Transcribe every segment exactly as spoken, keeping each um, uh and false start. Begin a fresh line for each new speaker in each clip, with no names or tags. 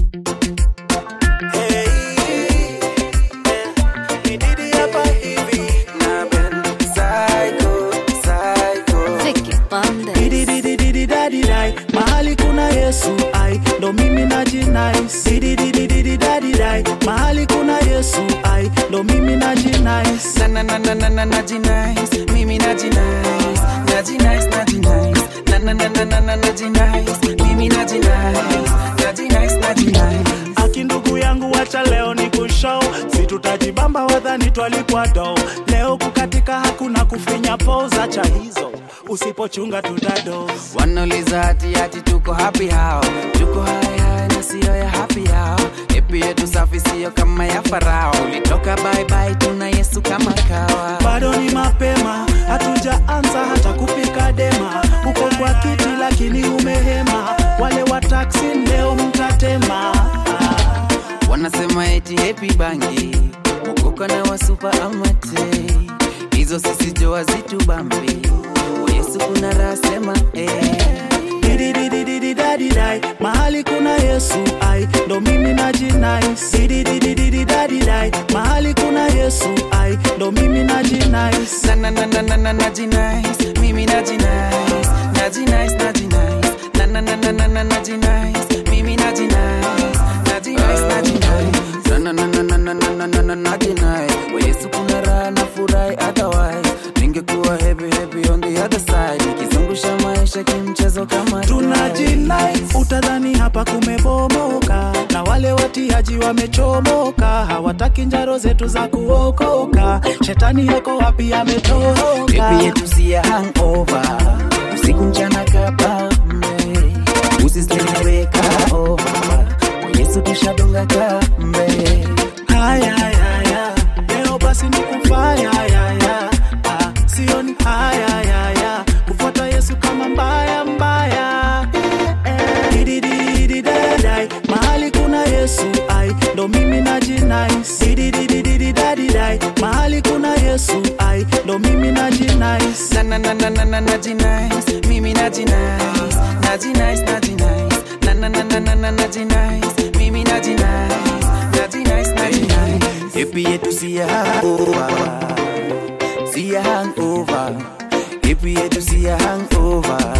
Mahali kuna Yesu ai ndo mimi najinice. Didi didi didi dadi dai. Mahali kuna Yesu ai ndo mimi najinice.
Na na na na na najinice. Mimi najinice. Najinice najinice. Na na na na na najinice. Mimi najinice. Najinice najinice.
Aki ndugu yangu wacha leo ni kushow. Si tutajibamba wadhani twalipwa do. Leo kukatika hakuna kufinya pose, acha hizo. Usipochunga tutado.
Wanauliza hati hati tuko happy hao. Tuko haya na siyo ya happy hao. Epi yetu safi siyo kama ya Farao. Ulitoka bye bye tuna Yesu kama kawa.
Bado ni mapema, hatujaanza hata kupika dema. Uko kwa kiti lakini umehema. Wale wa taxi leo mtatema.
Wanasema eti happy bangi. Mukoka na wa super amate. Hizo sisi joa zitu bambi. Yesu kuna rasema eh.
Didi didi didi dadi dai. Mahali kuna Yesu ai ndo mimi najinice. Didi didi didi dadi dai. Mahali kuna Yesu ai ndo mimi najinice.
Na na na na na na najinice. Mimi najinice. Najinice najinice. Na na na na na na najinice. Mimi najinice. Najinice najinice. Na na na na na na na na na najinice. Wa Yesu kuna raha na furahi otherwise. Ningekuwa happy happy on the other side. Nikizungusha maisha kimchezo kama
tunajinice. Utadhani hapa kumebomoka. Na wale watiaji wamechomoka. Hawataki njaro zetu za kuokoka. Shetani yako wapi ametoka.
Baby yetu si ya hangover. Usiku mchana kabambe. Usisteleweka over. Yesu tushadunga kambe.
Haya haya leo basi ni kufaya haya. Ah, sio ni haya haya. Kufuata Yesu kama mbaya mbaya. Didi didi dadi. Mahali kuna Yesu ai ndo mimi najinice. Didi didi didi dadi dai. Mahali kuna Yesu ai ndo mimi najinice.
Na na na na na na najinice. Mimi najinice. Najinice najinice. Na na na na na na najinice. Mimi najinice. Najinice najinice. Epi yetu si ya hangover. Si ya hangover. Epi yetu si ya hangover.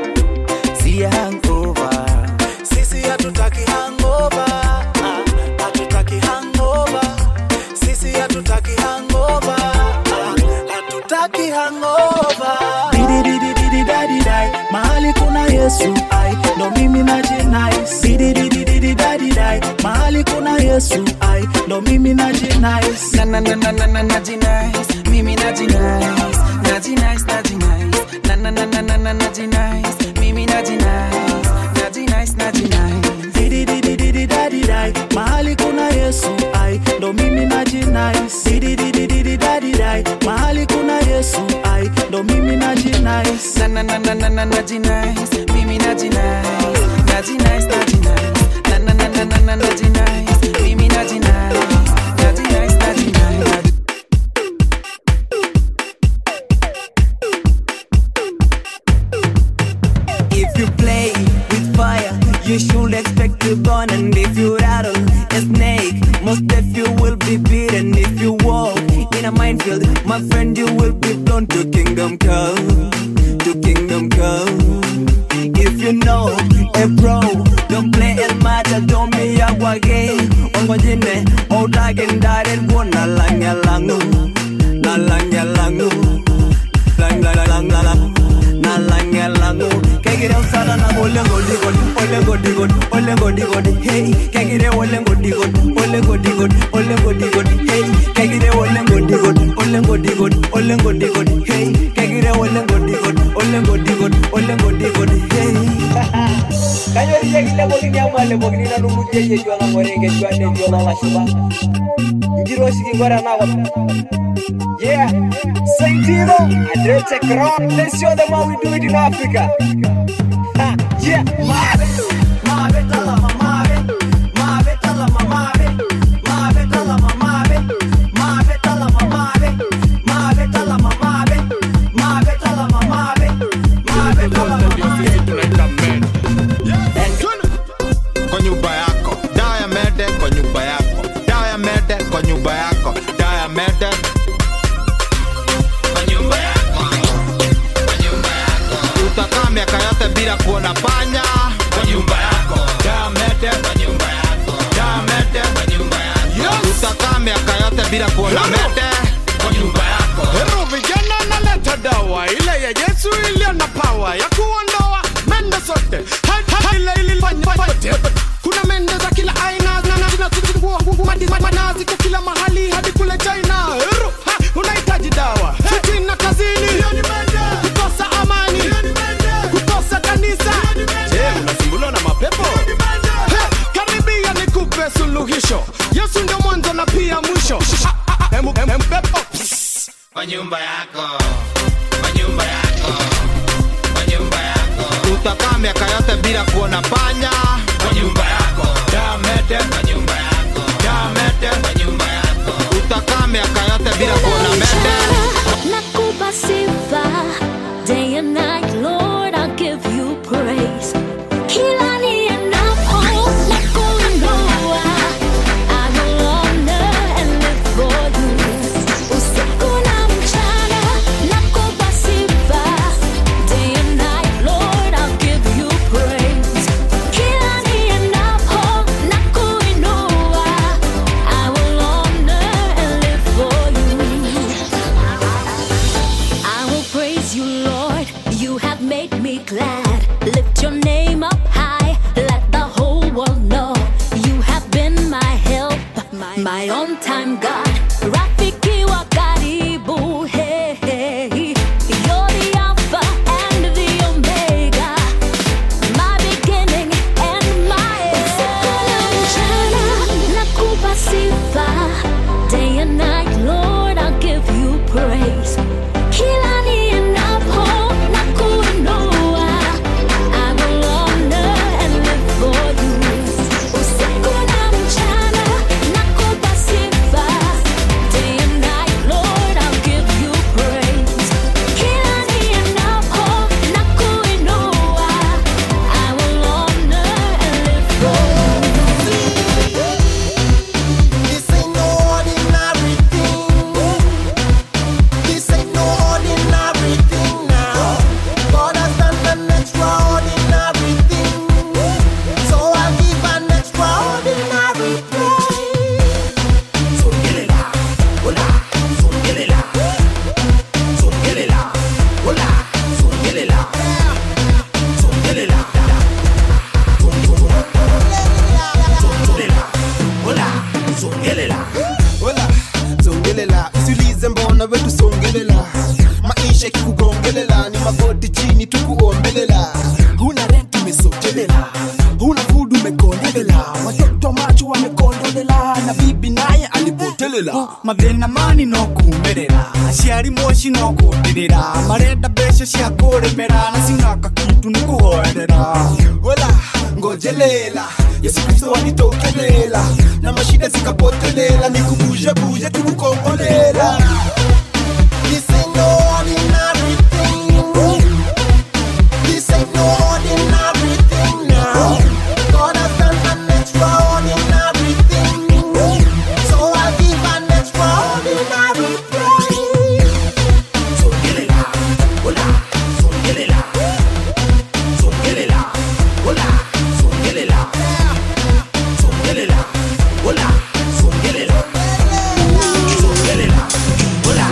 Si ya hangover.
Sisi hatutaki hangover. Ah, hatutaki hangover. Sisi hatutaki hangover. Ah, hatutaki hangover. Didi didi didi dadi dai. Mahali kuna Yesu ai ndo mimi najinice. Didi didi didi dadi dai. Mahali kuna Yesu ai ndo mimi najinice.
Na na na na na na najinice. Mimi najinice. Najinice najinice. Na na na na na na najinice. Mimi najinice. Najinice najinice.
Didi didi didi dadi dai. Mahali kuna Yesu ai ndo mimi najinice. Didi didi didi dadi dai. Mahali kuna Yesu ai ndo mimi najinice.
Na na na na na na najinice. Mimi najinice. Najinice najinice. Na na na na na na najinice. Mimi najinice. Najinice najinice.
If you play with fire, you should expect to burn. And if you rattle a snake, most of you will be beaten. If you walk in a minefield, my friend, you will be blown to kingdom come, to kingdom come. If you know a pro, don't play el matter, don't be a wage. Ongojine, odagen daren wona langa langu, na langa langu, lang lang lang lang, na langa langu. Kegire usala na olengo digod, olengo digod, olengo digod, hey. Kegire olengo digod, olengo digod, olengo digod, hey. Kegire olengo digod, olengo digod, olengo digod, hey. Kegire olengo digod, olengo digod, olengo digod, hey. Kayo riya gila bogi nyama le bogi na numu jeje jwa na morenge jwa ne jwa na lashuba. Ngiro siki ngora na wap. Yeah, Saint Tiro, Adrete Crown. Let's show them how we do it in Africa. Ha, yeah, Mave, Mave, Talama, Mave, Mave, Talama, Mave, Mave, Talama, Mave, Mave, Talama, Mave, Mave, Talama, Mave, Mave, Talama, Mave, Mave, Talama, Mave.
Kwa nyumba yako bila kuona mete kwa nyumba yako.
Hero vijana naleta dawa ile ya Yesu iliyo na power ya kuondoa mende zote. Ile ilifanya yote. Kuna mende za kila aina na zinazungua manazi kwa kila mahali hadi kule China. Hero unahitaji dawa. Fitina kazini. Kukosa amani. Kukosa kanisa. Je, unasumbuliwa na mapepo? Karibia nikupe suluhisho. Yesu ndio mwanzo na pia mwisho. Hemu hemu pepo.
Kwa nyumba yako. Kwa nyumba yako. Kwa nyumba yako. Utakaa miaka yote bila kuona panya. Kwa nyumba yako. Damete. Kwa nyumba yako. Damete. Kwa nyumba yako. Utakaa miaka yote bila kuona mete.
Nakupa sifa day and night, Lord, I'll give you praise. Kila niendapo nakuinua, I will honor and live for you. Usiku na mchana nakupa sifa day and night, Lord, I'll give you praise. Kila niendapo nakuinua, I will honor and live for you. I will praise you, Lord. You have made me glad. Lift your name up high. Let the whole world know you have been my help, my, my on-time God. Rafiki wa karibu, hey, hey. You're the Alpha and the Omega, my beginning and my end. Nakupa sifa day and night, Lord, I'll give you praise. Kila niendapo nakuinua, I will honor and live for you. Usiku na mchana nakupa sifa day and night, Lord, I'll give you praise. Kila niendapo nakuinua, I will honor and live for you.
This ain't no ordinary thing. This ain't no ordinary thing now. God has done an extraordinary thing. So I'll give an extraordinary praise. Songelela, hola, songelela. Songelela, hola, songelela. Songelela, songelela, hola, songelela. Hola, songelela. Usiulize mbona wetu songelela. Maisha kikugongelela, ni magoti chini tukuombelela. Huna rent umesotelela, huna food umekondelela, watoto macho wamekondolela, na bibi naye alipotelela.
Mathina mani no kumerera, aciari moci no kundirira, marenda mbeca cia kuremera, na sinaka kitu ni kuhoerera.
Hola, ngojelela, Yesu Kristo alitokelela, na mashida zikapotelela, ni kubuje buje tukukombolela. This ain't no ordinary thing. This ain't no ordinary thing now. God has done an extraordinary thing. So I'll give an extraordinary praise. Songelela, hola, songelela. Songelela, hola, songelela. Songelela, hola, songelela. Songelela, hola,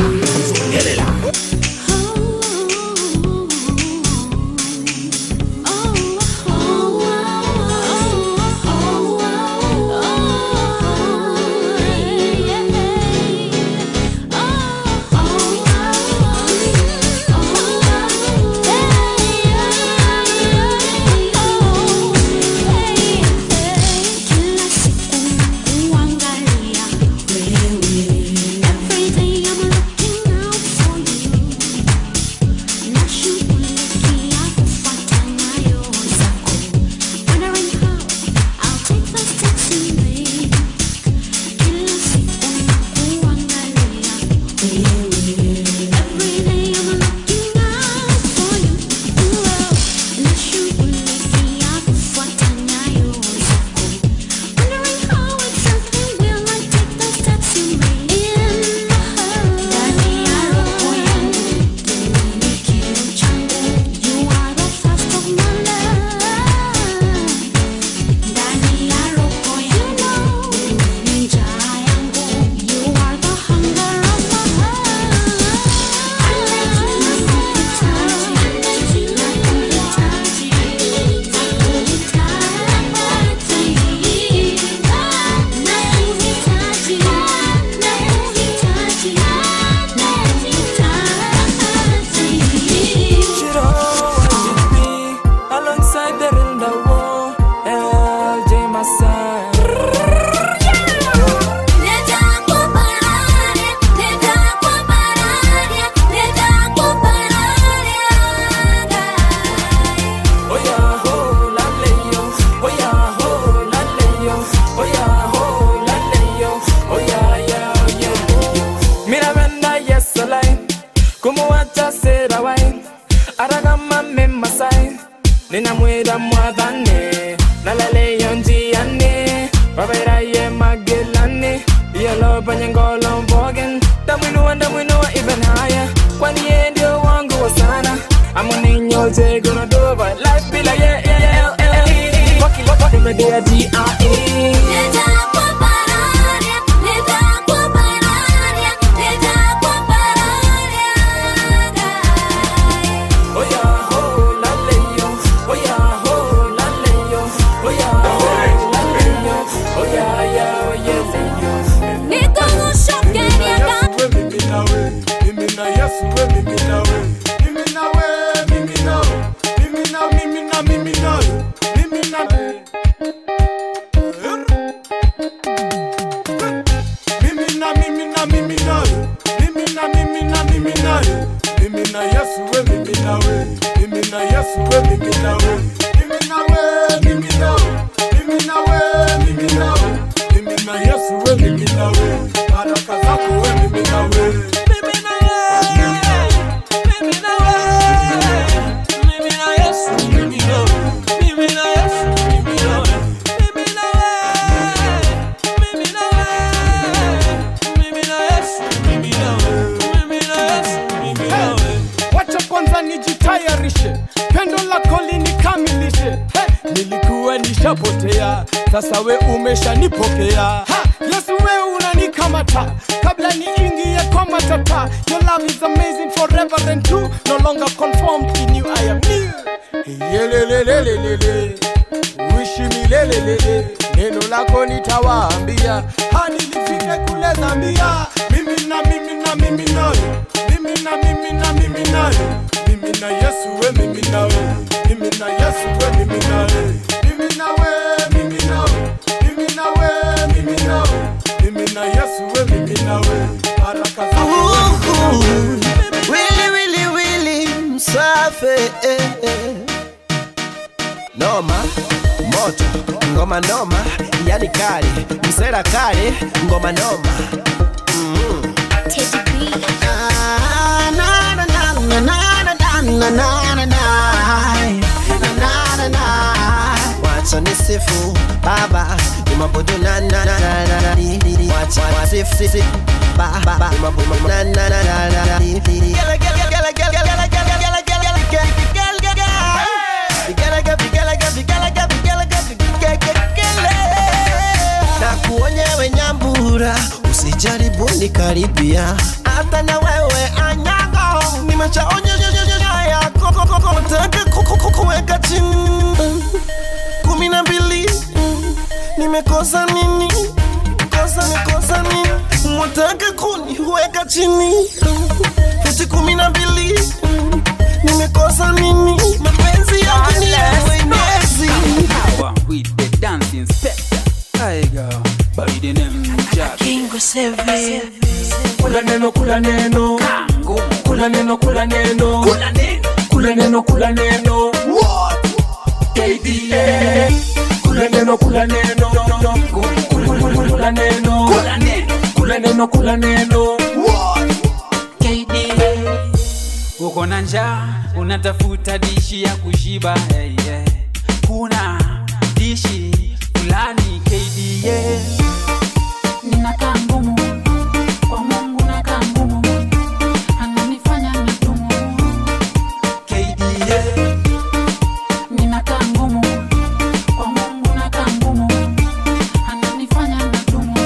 oh yeah, oh lale yo, oh yeah, yeah, oh yeah. Mira venda yes line, como acha sera wine, aragama me masai, nina muera muadane, nalale yonji ane, babera ye magellane, yellow banyangolo bogen, damwinu and damwinu even higher, kwani ye ndio wangu wa sana, I'm a niño je gonna do it, life be like yeah yeah yeah yeah yeah, fuck it, fuck it, me de G R E.
Sasa we umesha nipokea ha! Yesu we unanikamata kabla niingie kwa matata. Your love is amazing forever and true, no longer conformed in you I am new. Yelelelelelele wishi milelelele, neno lako nitawaambia hadi nifike kule Zambia. Mimi na mimi na mimi nayo, mimi na mimi na mimi nayo, mimi na Yesu we mimi nawe, mimi na Yesu we mimi nawe, mimi nawe mimi nawe, mimi nawe mimi nawe, mimi na Yesu we mimi nawe, baraka zako
Willy Willy Willy msafi eh, eh. Noma moto ngoma noma, yani kali msera kali ngoma noma. Mm. Teddy B. Ah, na na na na na na na na na na na na. Wacha nisifu baba, imabudu na na na na na. Wacha wasifu sisi baba, imabudu na na na na na. Gala gala gala gala gala gala gala gala gala gala. Na kuonyewe nyambura, usijaribu nikaribia, hata na wewe anyango, nimeshaonyesha yako nataka kukuweka chini. Kumi na mbili, nimekosa nini? Kosa nikosa nini? Nataka kuniweka chini. Fiti kumi na mbili, nimekosa nini? Mapenzi yangu ni ya mwenyezi.
With the dancing inspector, I go by the name Jack
Kingo Seven. Kula neno kula neno Kango. Kula neno kula neno Kula neno Kula neno kula neno What? K D A. Kula neno kula neno Kula neno Kula neno Kula neno kula neno What? K D A.
Uko na njaa unatafuta dishi ya kushiba, hey, yeah. Kuna dishi fulani K D A.
Ninakaa ngumu kwa Mungu, nakaa ngumu, ananifanya mitumu.
K D A.
Ninakaa ngumu kwa Mungu, nakaa ngumu, ananifanya mitumu.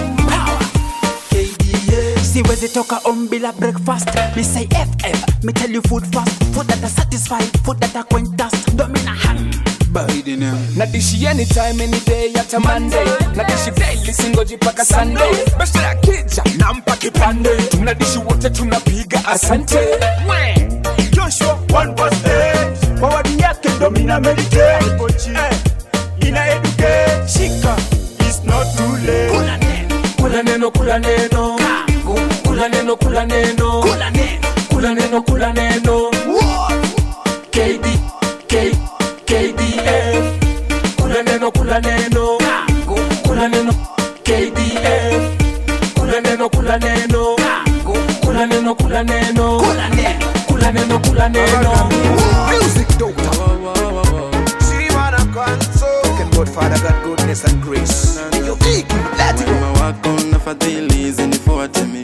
K D A. Siwezi toka on bila breakfast. Me say F F, me tell you food fast. Food that are satisfied, food that are quench dust. Domina hang by the name.
Nadishi anytime, any day, at a Monday. Nadishi daily, singoji paka Sunday. Besta ya kija, nampa kipande. Tunadishi wote tunapiga asante.
Joshua one verse eight, kwa wadi yake domina meditate. Eh, ina educate, shika, it's not too late.
Kula neno, kula neno, kula neno. Kango. Kula neno, kula neno. Kula neno, kula neno, kula neno. What? K D, K, K D F. Kula neno, kula neno. Kango. Kula neno.
K D F. Kula neno, kula neno. Kula neno, kula neno. Kula neno, kula neno, kula neno.
Music doctor. See man a console. Looking good, Father God, goodness and grace. You big, let it go.
Wema wako na fadhili zinifuate mi.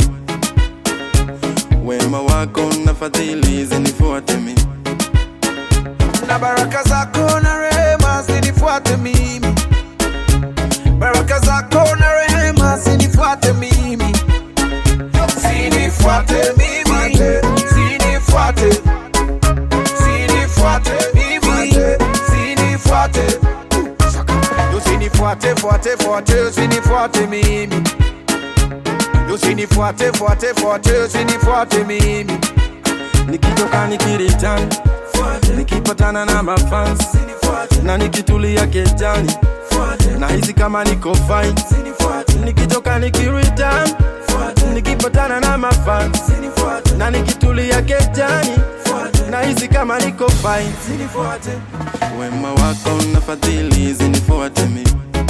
Wema wako na fadhili zinifuate mi.
Na baraka zako na rehema zinifuate mimi. Baraka zako na rehema zinifuate mimi. Zinifuate mimi. Zinifuate. Zinifuate mimi. Zinifuate. You zinifuate, fuate, fuate, zinifuate mimi. You zinifuate, fuate, fuate, zinifuate mimi.
Nikitoka nikiritan, nikipatana na mafans, na nikitulia kejani, na hizi kama niko fine. Nikitoka nikiritan, nikipatana na mafans, na nikitulia kejani, na hizi kama niko fine. Wema wako na fadhili zinifuate mi.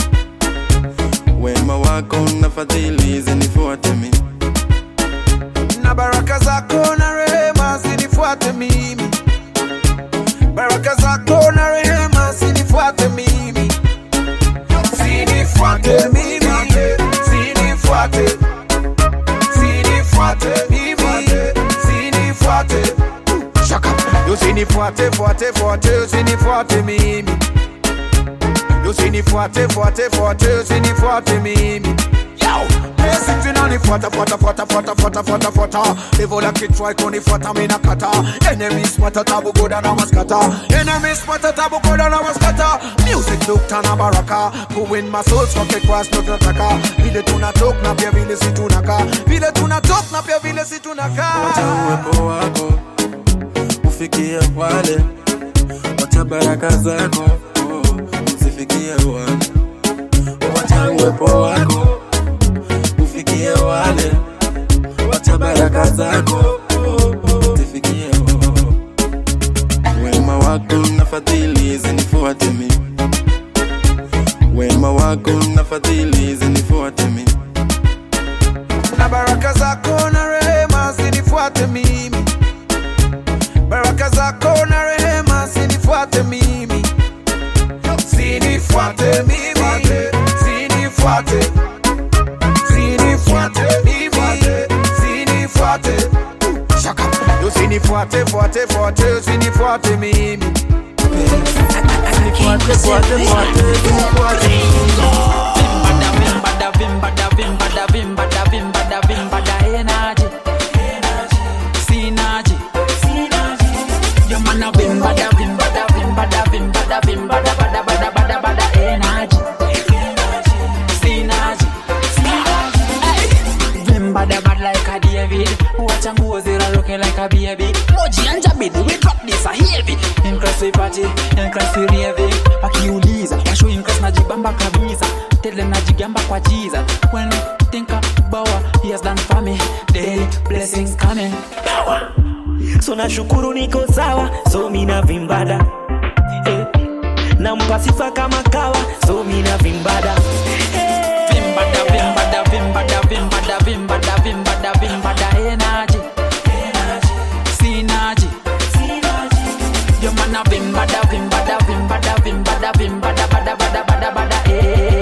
Wema wako na fadhili zinifuate mi.
Na baraka zako na rehema zinifuate mimi. Baraka zako na rehema zinifuate mimi. Zinifuate mimi. Zinifuate. Zinifuate mimi. Zinifuate. Shaka. You zinifuate, fuate, fuate, zinifuate mimi. You zinifuate, fuate, fuate, zinifuate mimi. Yo, basic finani fuata, fuata, fuata, fuata, fuata, fuata, fuata. Level like it try koni fuata mina kata. Enemies mata tabu goda na maskata. Enemies mata tabu goda na maskata. Music look tana baraka. Who win my soul so ke cross no nataka. Vile tunatok na pia vile si tunaka. Vile tunatok na pia vile si tunaka.
Wacha uwepo wako ufikie wale, wacha baraka zako usifikie wale. Wacha uwepo wako ufikie wale, wacha baraka zako usifikie wale. Wema wako na fadhili zinifuate mi. Wema wako na fadhili zinifuate mi.
Na baraka zako na rehema zinifuate mimi. Baraka zako na rehema zinifuate mimi. Zinifuate mimi. Zinifuate. Zinifuate mimi. Zinifuate. Shaka. You zinifuate, fuate, fuate, zinifuate mimi. Zinifuate, fuate, fuate, zinifuate mimi.
Vimbada, vimbada, vimbada, vimbada, vimbada, vimbada, energy. Synergy. Your man a vimbada, vimbada, vimbada, vimbada, vimbada, bada, bada, bada, bada, energy. Synergy. Vimbada bad like a David. Watch and go zero looking like a baby. Moji and Jabid, we drop this a heavy. Increase we party, increase we raving. Akiuliza, washo increase na jibamba kabisa. Tele na jigamba kwa Jesus. When you think about what he has done for me, daily blessings coming. Power.
So na shukuru niko sawa, so mina vimbada eh. Na mpasifa kama kawa, so mina vimbada eh.
Vimbada, vimbada, vimbada, vimbada, vimbada, vimbada, vimbada, energy. Synergy. Your man a vimbada, vimbada, vimbada, vimbada, vimbada, bada, bada, bada, bada, eh.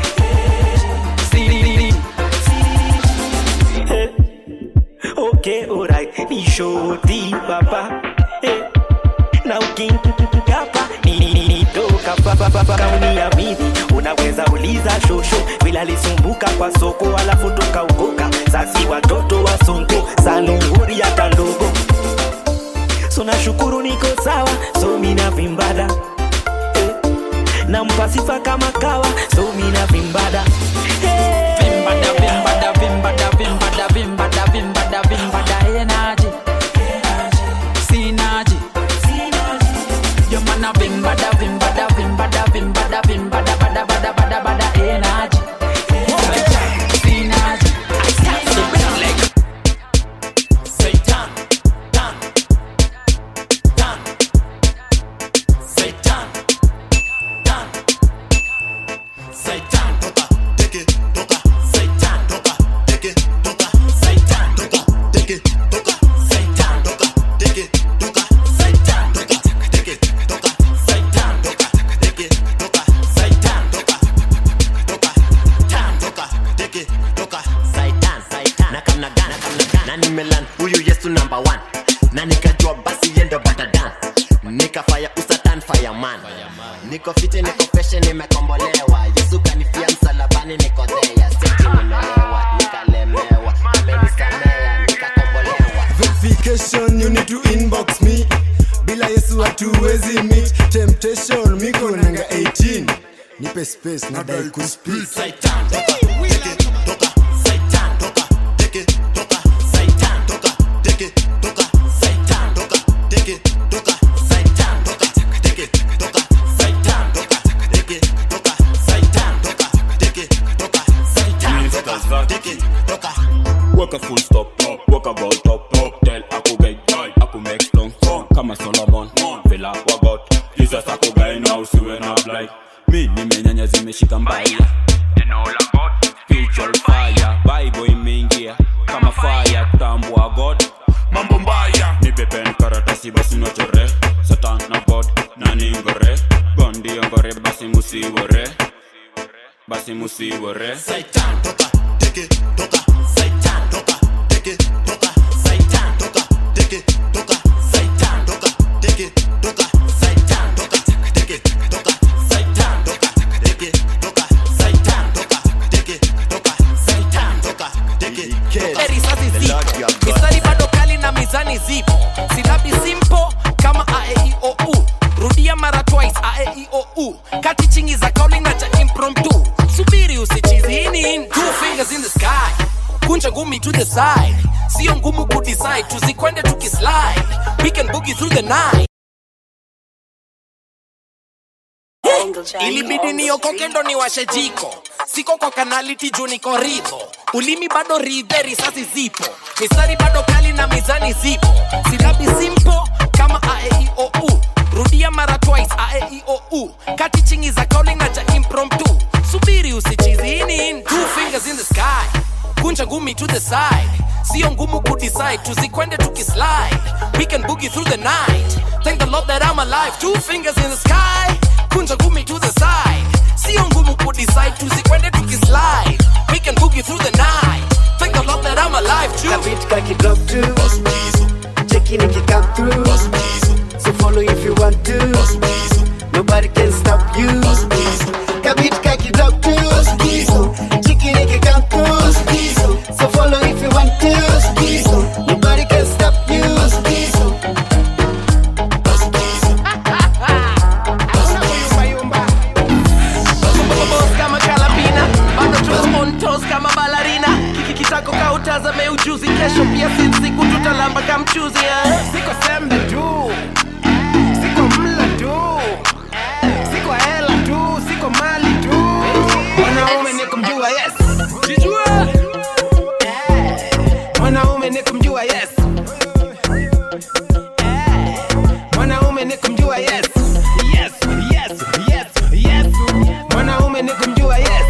Okay, alright, ni shoti baba eh. Na ukinkapa nitoka papa kauni ya mimi. Unaweza uliza shosho vila alisumbuka kwa soko alafu toka ukoka. Sasi watoto wa songo salunguri hata ndogo. So na shukuru niko sawa, so mina vimbada eh. Na mpasifa kama kawa, so mina vimbada eh.
Vimbada, vimbada, vimbada, vimbada, vimbada, vimbada, vimbada, energy. Synergy. Your man a vimbada, vimbada, vimbada, vimbada, vimbada, bada, bada, bada, bada, energy. Synergy.
Satan, dan, dan, Satan, dan, Satan,
hatuwezi meet temptation miko nanga eighteen nipe space na dai ku speak
Satan toka take toka Satan toka take toka Satan toka take toka Satan toka take toka Satan toka take toka Satan toka take toka Satan toka take toka Satan toka take toka
work a full stop work a ball top tell aku guy aku make strong kama Solomon vela wagot Jesus aku guy now siwe na blind mi nimenyanya zimeshika mbaya neno la God spiritual fire bible imeingia kama fire kutambua God mambo mbaya nipe pen karatasi basi nochore Satan na God nani ngore gondi ngore basi musiwore basi musiwore
Satan toka take toka Satan toka take toka Satan toka take toka Satan toka take toka Satan toka take toka Satan toka take toka Satan toka take toka Satan toka take
risasi zipo mistari bado kali na mizani zipo silabi simple kama a e i o u rudia mara twice a e i o u kati chingi za kauli na cha impromptu subiri usichizi in two fingers in the sky kunja ngumi to the side sio ngumu ku decide tuzikwende tukislide we can boogie through the night ilibidi niokoke ndo niwashe jiko siko kwa kanaliti juu niko ridho ulimi bado ridhe risasi zipo mistari bado kali na mizani zipo silabi simple kama a e i o u rudia mara twice a e i o u kati chingi za kauli na cha impromptu subiri usichizi in two fingers in the sky kunja ngumi to the side sio ngumu ku decide tuzikwende tukislide we can boogie through the night thank the Lord that I'm alive two fingers in the sky kunja ngumi to the side sio ngumu ku decide tuzikwende tukislide we can boogie through the night thank the Lord that I'm alive too
kabit kaki drop to checking if you come through so follow if you want to nobody can stop you kabit kaki drop to checking if you come through so follow if you want to nobody can stop you
kama kalabina bado tuko on toes kama ballerina kikitako kautazame ujuzi kesho pia siku tutalamba kama mchuzi
siko sembe tu siko mla tu siko hela tu siko mali tu mwanaume ni kumjua yes jijua mwanaume ni kumjua yes mwanaume ni kumjua yes yes yes yes yes mwanaume ni kumjua yes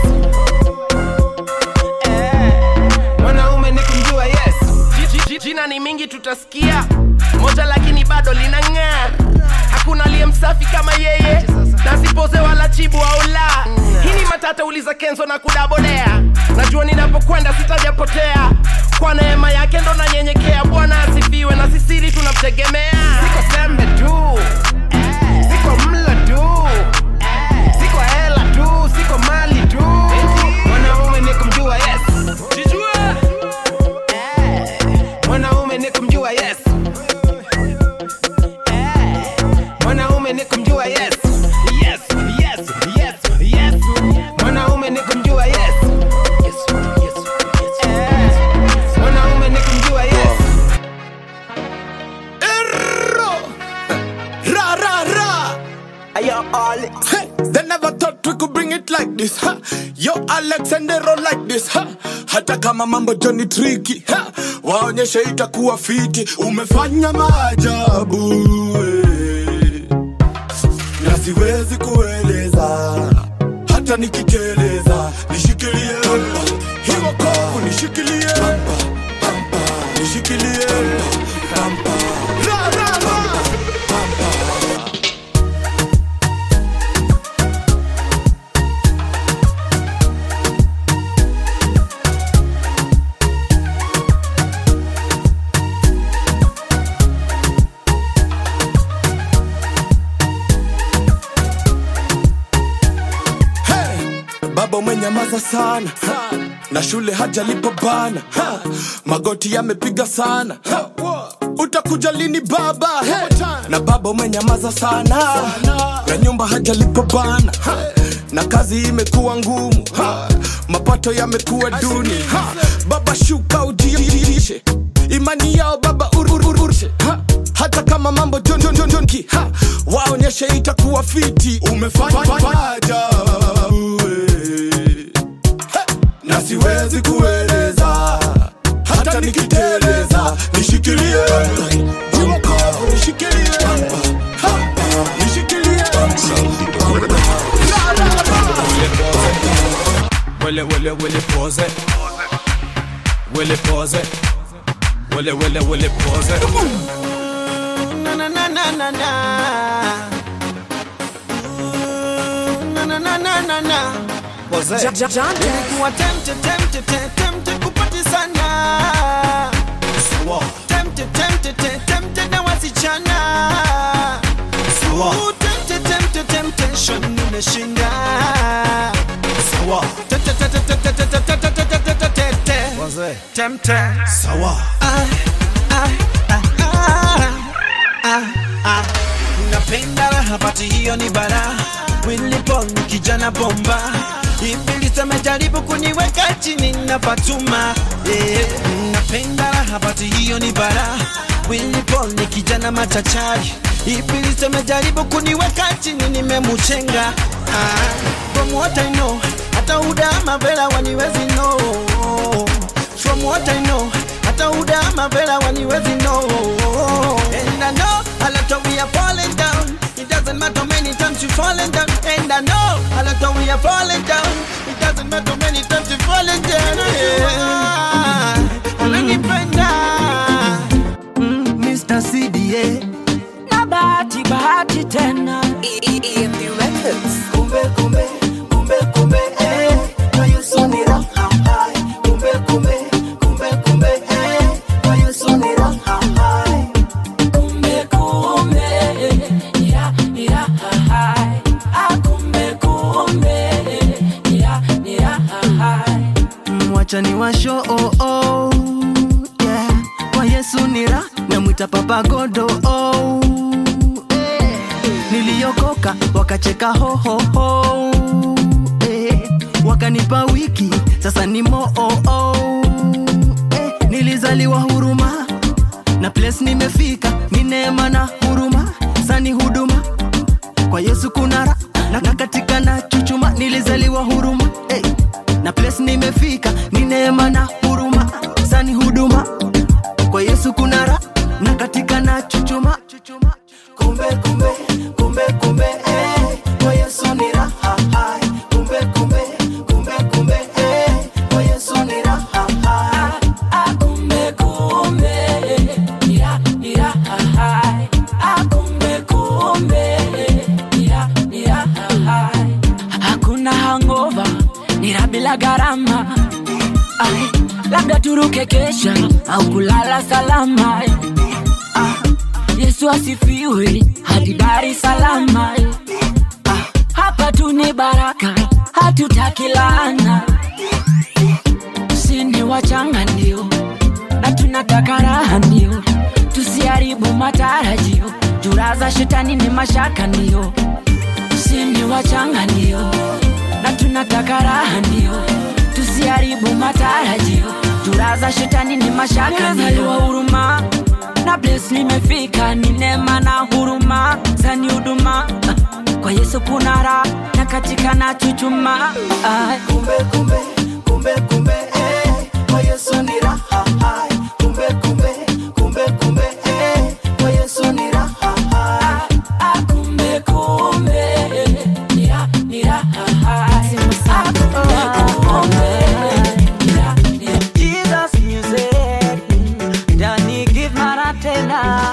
mwanaume ni kumjua yes
jina ni mingi tutasikia moja lakini bado linang'aa hakuna aliye msafi kama yeye nasipoze wala chibu au la hii ni matata uliza Kenzo na kudabodea najua ninapokwenda sitajapotea kwa neema yake ndo nanyenyekea Bwana asifiwe na sisiri tunamtegemea
siko sembe tu siko mla tu siko hela tu siko mali tu mwanaume ni kumjua yes jijua mwanaume ni kumjua yes mwanaume ni kumjua yes yes yes yes yes mwanaume ni kumjua yes yes yes yes mwanaume ni kumjua yes
Erro ra ra ra
ayo all
hey, they never thought we could bring it like this huh? Yo Alexandero like this huh? Hata kama mambo Johnny tricky huh? Waonyeshe itakuwa fiti umefanya maajabu eh. Na siwezi kueleza hata nikiteleza nishikilie hiyo kovu nishikilie nishikilie ra ra ra baba umenyamaza sana na shule hajalipa bana magoti yamepiga sana
utakuja lini baba? Hey. Na baba umenyamaza sana, sana. Na nyumba hajalipa bana, ha. Na kazi imekuwa ngumu, ha. Mapato yamekuwa duni, ha. Baba shuka ujiishe, imani yao baba urururushe, ha. Hata kama mambo jon jon jon jon ki, ha. Waonyeshe itakuwa fiti. Umefanya ajabu, na siwezi kueleza, hata nikiteleza. Nishikilie jumko, nishikilie nishikilie. Wele wele wele pose, wele pose, wele wele wele pose.
Na na na na na na na na na na na na. Pose. Nilikuwa tempted tempted tempted kupati sana. Tempted tempted tempted na wasichana. Tempted tempted temptation nimeshinda. Sawa. Tempted. Sawa. Ah ah ah ah ah. Napenda raha pati hiyo ni bara. Willy Paul ni kijana bomba. Ibilisi amejaribu kuniweka chini na patuma. Yeah. Napenda raha pati hiyo ni bara. Willy Paul ni kijana machachari. Ibilisi amejaribu kuniweka chini nimemuchenga. Ah, from what I know, hata udama vela waniwezi know. From what I know, hata udama vela waniwezi know. And I know a lot of we are falling down. It doesn't matter many times you falling down. And I know a lot of we are falling down. It doesn't matter many times you falling down. Yeah. Unanipenda,
mm, Mister C D A.
Na bahati bahati tena. E M D Records.
Kumbe kumbe kumbe kumbe eh. Kwa Yesu ni raha hai. Kumbe kumbe kumbe kumbe eh. Kwa Yesu ni raha hai.
Kumbe kumbe nira nira hai. Ah kumbe kumbe nira nira hai.
Mwacha ni washo oh oh yeah. Kwa Yesu ni raha namwita Papa Godo oh. Niliokoka wakacheka ho ho ho eh, wakanipa wiki sasa ni mo oh oh eh, nilizaliwa huruma na place nimefika ni neema na huruma sani huduma kwa Yesu kuna ra na, na katika na chuchuma nilizaliwa huruma eh, na place nimefika ni neema na huruma sani huduma kwa Yesu kuna ra na katika na chuchuma kumbe kumbe kumbe kumbe eh kwa Yesu ni raha hai kumbe kumbe kumbe kumbe eh kwa Yesu ni raha hai
ah kumbe kumbe nira nira hai ah kumbe kumbe nira nira hai hakuna hangover nira bila gharama ai labda turuke kesha au kulala salama ah Yesu asifiwe hadi Dar es Salaam. Ah, hapa tu ni baraka, hatutaki laana. Sisi wachanga ndio, na tunataka raha ndio. Tusiharibu matarajio, juraza shetani ni mashaka ndio. Sisi wachanga ndio, na tunataka raha ndio. Tusiharibu matarajio, juraza shetani ni mashaka ndio. Huruma na bless nimefika ni neema na huruma zani huduma kwa Yesu kuna raha na katika na chuchuma
kumbe kumbe kumbe kumbe eh kwa Yesu ni raha hai kumbe kumbe kumbe kumbe eh kwa Yesu ni raha hai
ah kumbe kumbe ni raha ni raha hai ah kumbe nira nira
Jesus music Dani give maratena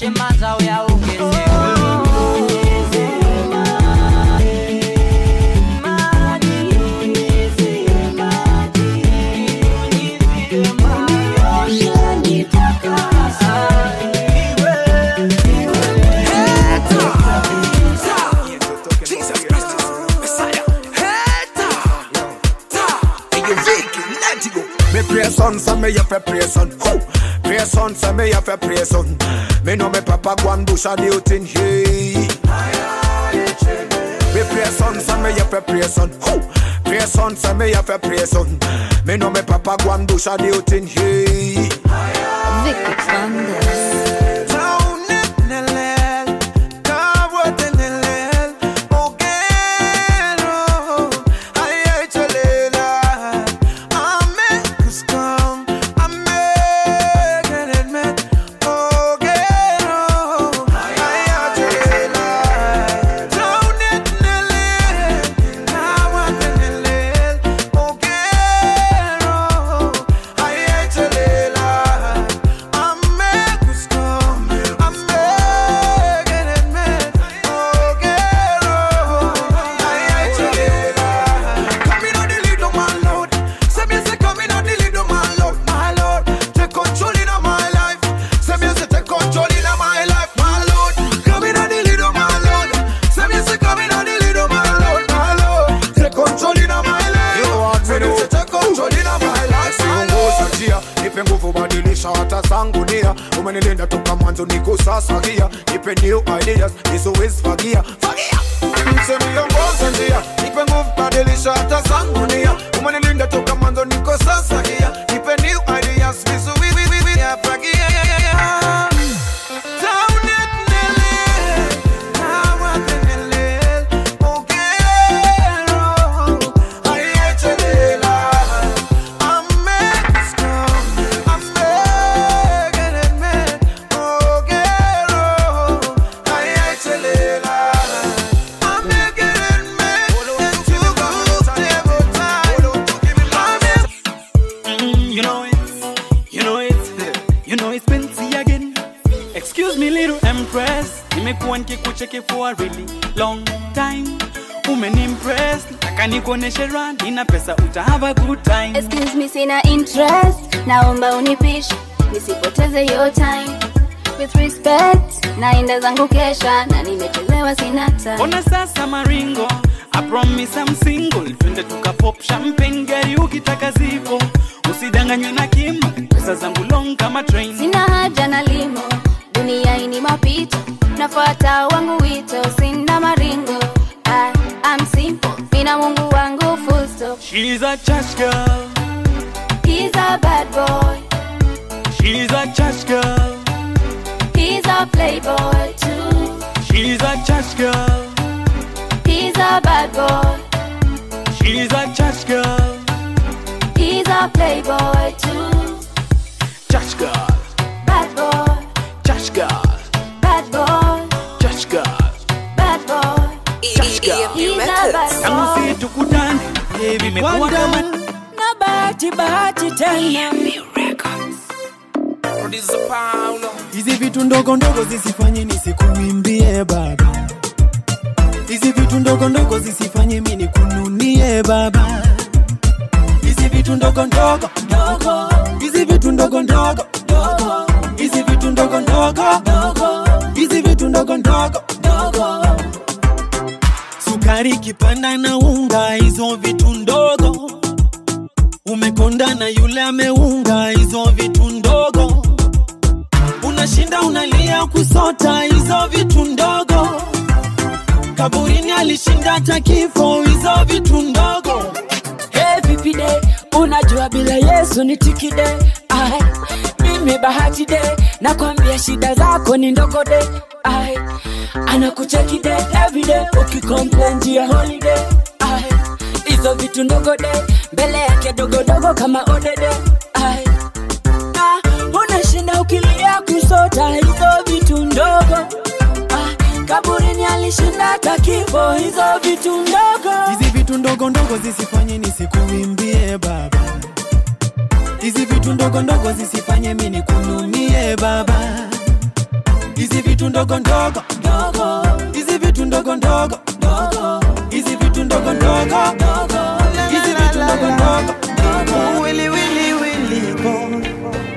matter we are okay.
Me pray son, so me have to pray son. Who? Pray son, so me have to pray son. Me know me papa go and bush a new thing. Hey. Me pray son, so me have to pray son. Who? Pray son, so me have to pray son. Me know me papa go and bush a new thing. Hey.
Vicky Flanders.
Umenilinda toka mwanzo niko sasa gia. Nipe new ideas, this always fagia. Fagia! Msemiongoza njia. Nipe nguvu badilisha hata zangu nia. Umenilinda toka mwanzo niko sasa gia. Nipe new ideas, this always fagia. Fagia!
Nimekuwa nikikucheki for a really long time. Umenimpress, nataka nikuoneshe run, nina pesa uta have a good time.
Excuse me, sina interest, naomba unipishe, nisipoteze your time. With respect, naenda zangu kesha, na nimechelewa sina time.
Ona sasa maringo, I promise I'm single. Twende tuka pop champagne, gari ukitaka zipo. Usidanganywe na kima, pesa zangu long kama train.
Sina haja na limo, dunia ini mapito. Nafuata wangu wito, sina maringo. I am simple, mina Mungu wangu full stop.
She's a church girl,
he's a bad boy.
She's a church girl,
he's a playboy too.
She's a church girl,
he's a bad boy.
She's a church girl,
he's a playboy too.
Church girl,
bad boy.
Church girl,
bad boy.
Church girl,
bad boy.
Church girl.
He's a bad boy.
Tangu si tukutane, baby mekuwa kama
na bahati bahati tena.
Producer Paulo.
Hizi vitu ndogo ndogo zisifanye nisikuimbie baba. Hizi vitu ndogo ndogo zisifanye mimi nikununie baba. Hizi vitu ndogo ndogo ndogo. Hizi vitu ndogo ndogo ndogo. Hizi vitu ndogo ndogo ndogo. Hizi vitu ndogo ndogo ndogo. Sukari kipanda na unga, hizo vitu ndogo. Umekonda na yule ameunga, hizo vitu ndogo. Unashinda unalia kusota, hizo vitu ndogo. Kaburini alishinda hata kifo, hizo vitu ndogo.
Hey vipi de, unajua bila Yesu ni tikide. Ai, mimi bahati de, nakwambia shida zako ni ndogo de. Ai, anakucheki de everyday, ukicomplain jia holiday. Ai, hizo vitu ndogo de, mbele yake dogo dogo kama odede. Ai, ah, unashinda ukilia kusota, hizo vitu ndogo. Ai, kaburini alishinda hata kifo, hizo vitu ndogo.
Hizi vitu ndogo ndogo zisifanye nisikuimbie baba. Hizi vitu ndogo ndogo zisifanye mimi nikununie baba. Hizi
hizi vitu ndogo ndogo ndogo, hizi vitu ndogo ndogo ndogo, hizi vitu ndogo ndogo ndogo, hizi vitu ndogo ndogo ndogo.
Willy Willy Willy boy.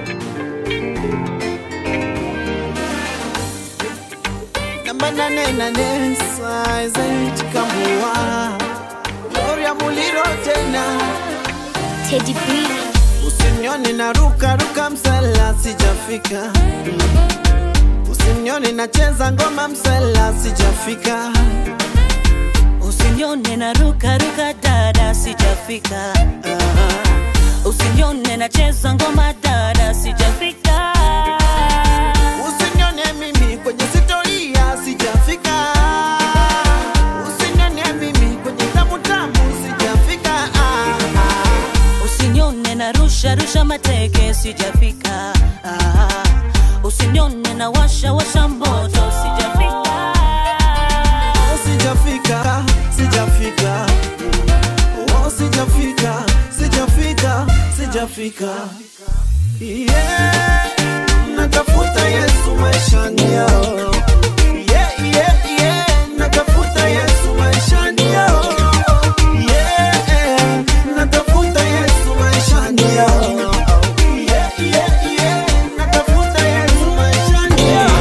Namba nane nane size eight kambua, Gloria Muliro tena.
Teddy B.
Usinione na ruka ruka msela sijafika. Usinione na cheza ngoma msela sijafika.
Usinione na ruka ruka dada sijafika. uh-huh. Usinione na cheza ngoma dada sijafika.
Usinione mimi kwenye historia sijafika. Usinione mimi kwenye tamu tamu sijafika. uh-huh.
Usinione na rusha rusha mateke sijafika. uh-huh. Usinione na washa washa moto sijafika.
Sijafika, sijafika. Oh, sijafika, sijafika, sijafika. Yeah, natafuta Yesu maishani yao. Yeah, yeah, yeah, natafuta Yesu maishani yao. Yeah, natafuta Yesu maishani yao. Yeah, yeah, yeah, natafuta Yesu maishani yao.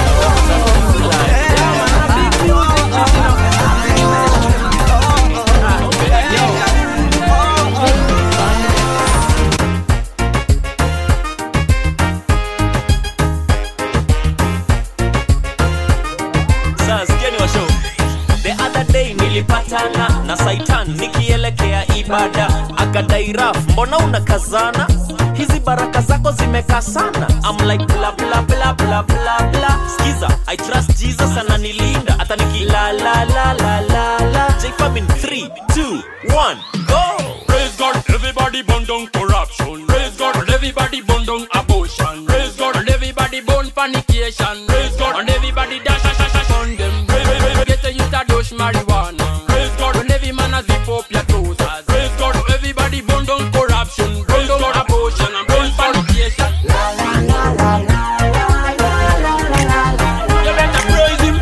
Nilipatana na Satan nikielekea ibada, akadai raf, mbona unakazana? Hizi baraka zako zimekaa sana. I'm like bla bla bla bla bla bla. Skiza, I trust Jesus ananilinda hata niki la la la la la la. J-Fam in three, two, one, go.
Praise God, everybody burn down corruption. Praise God, and everybody burn down abortion. Praise God, and everybody burn fornication. Praise God, and everybody dash dash dash dash on them. Praise, praise, praise, get a youth a dose marijuana. Praise God, and every man a zip up your trousers. Praise God, everybody burn down corruption. Burn down abortion and burn fornication. La la la la la la la la la la. You better praise Him.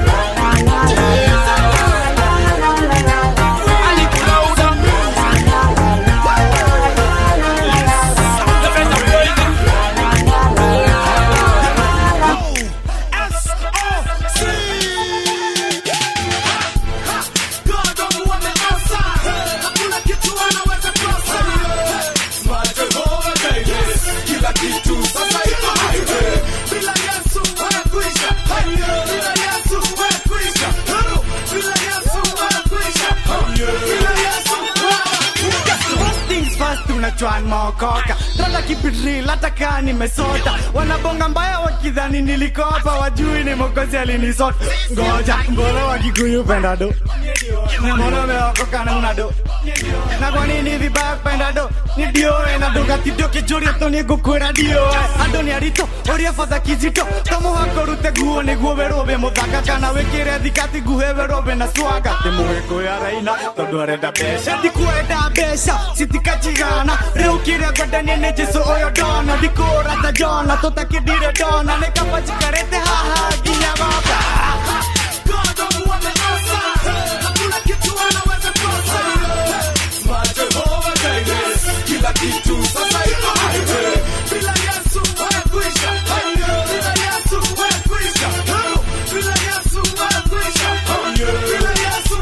Chuan mokoka Tala kipitri lata kaa nimesota. Wanabonga mbaya wakidhani nilikopa, wajui ni mokozi alinisota. Ngoja mbona wakikuyu penda do, na mbona meokoka na unado, na kwa nini vibaya kupenda do. Ni dio ena doga tidio kijuri ato ni gukura dio ando ni arito oria fadha kizito kamo hako rute guo ni guo verobe muthaka kana wekire thikati guhe verobe na swaga te muheko ya raina tondu arenda besha ndikwenda besha sitikachigana riu kire godani ni Jesu oyo dona dikora ta jona tutakidire dona ne kapa chikarete haha ginya baba God of what the outside hakuna kitu anaweza kosa Jehova Jireh, kila kitu sasa iko hivi. Bila Yesu hakwisha, bila Yesu hakwisha, bila Yesu hakwisha, bila Yesu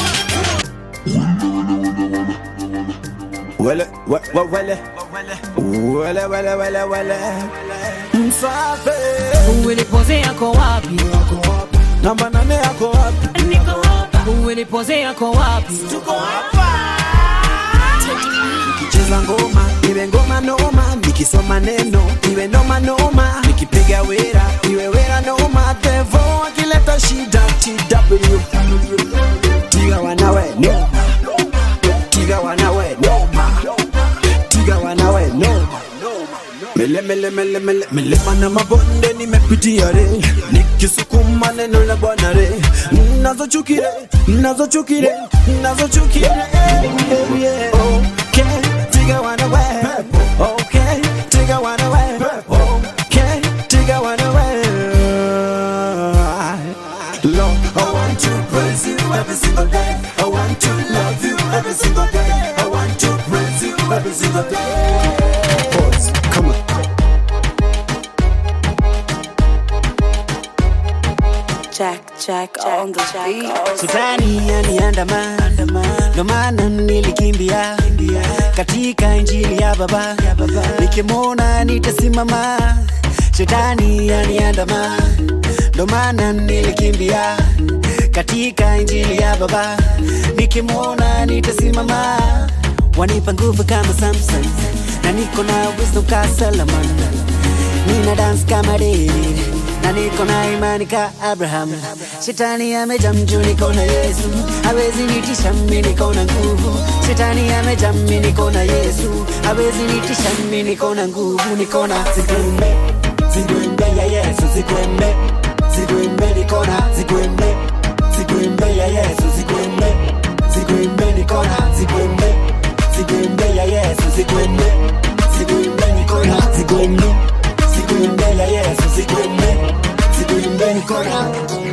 wele wele wele wele wele wele msafe.
Uwelipoze yako wapi?
Namba nane yako wapi?
Niko hapa. Uwelipoze yako wapi?
Tuko hapa. Nikicheza ngoma, iwe ngoma noma. Nikisoma neno, iwe noma noma. Nikipiga wera, iwe wera noma. Devo akileta shida, T W Tiga wanawe noma, Tiga wanawe noma, Tiga wanawe noma. Mele mele mele mele mele mana mabonde nimepitia re. Nikisukuma neno la Bwana re. Nazochukire, nazochukire, nazochukire. Okay, Tiga wanawe. Okay, Tiga wanawe. Okay, Tiga wanawe.
I want to praise you every single day. I want to love you every single day. I want to praise you every single day.
Boys, come on.
Jack, Jack, on the beat.
Shetani aniandama, ndo maana nilikimbia katika injili ya baba, nikimwona nitasimama. Shetani aniandama, ndo maana nilikimbia katika injili ya baba, nikimwona nitasimama. Wanipa nguvu kama Samson, na niko na wisdom ka Solomon. Nina dance kama David, na niko na imani ka Abraham. Shetani amejaa mjuu, niko na Yesu, hawezi nitisha mimi, niko na nguvu. Shetani amejaa mimi, niko na Yesu, hawezi nitisha mimi, niko na nguvu. Niko na zigwembe, zigwembe ya Yesu, zigwembe, zigwembe niko na zigwembe, zigwembe ya Yesu, zigwembe, zigwembe niko na zigwembe, zigwembe ya Yesu, zigwembe, zigwembe niko na zigwembe, zigwembe ya Yesu, zigwembe, zigwembe niko na.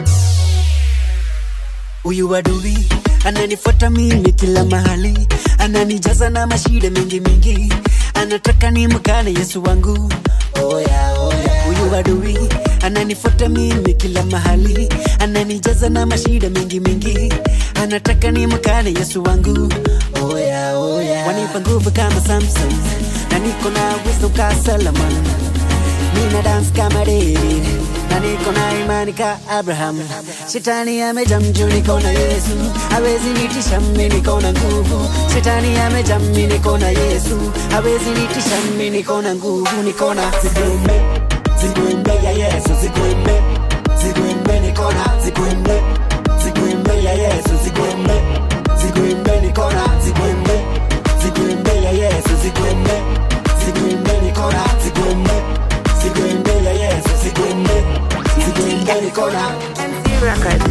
Uyu adui ananifuata mimi kila mahali, ananijaza na mashida mingi mingi, anataka nimkane Yesu wangu. Oh yeah, oh yeah. Uyu adui ananifuata mimi kila mahali, ananijaza na mashida mingi mingi, anataka nimkane Yesu wangu. Oh yeah, oh yeah. Wanipa nguvu kama Samson, na niko na wisdom ka Solomon. Nina dance kama David, na niko na imani ka Abraham. Shetani amejaa mjuu, niko na Yesu, hawezi nitisha mimi, niko na nguvu. Shetani amejaa mimi, niko na Yesu, hawezi nitisha mimi, niko na nguvu. Niko na zigwembe, zigwembe ya Yesu, zigwembe, zigwembe niko na zigwembe, zigwembe ya Yesu, zigwembe, zigwembe niko na zigwembe, zigwembe ya Yesu, zigwembe, zigwembe niko na zigwembe, zigwembe ya Yesu, zigwembe, zigwembe niko na M C Records.